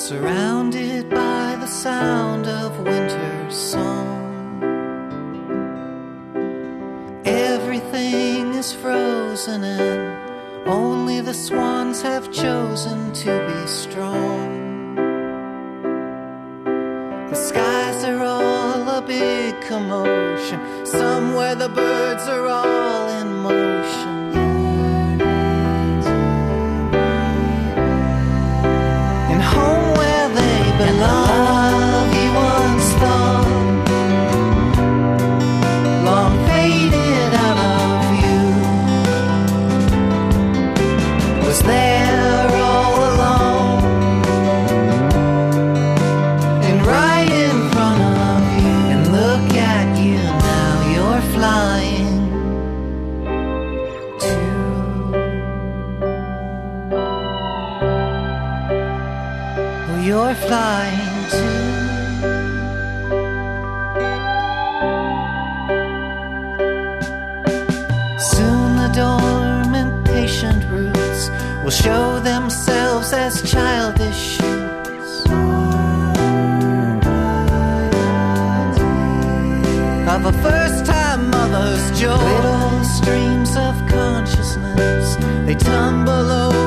surrounded by the sound of winter's song. Everything is frozen and only the swans have chosen to be strong. The skies are all a big commotion, somewhere the birds are all in motion. And home where they belong, he once thought, long faded out of view, was there all along and right in front of you. And look at you now, you're flying too. Oh, you're flying too. Soon the dormant patient roots will show themselves as childish shoots. Of a first-time mother's joy, little streams of consciousness, they tumble over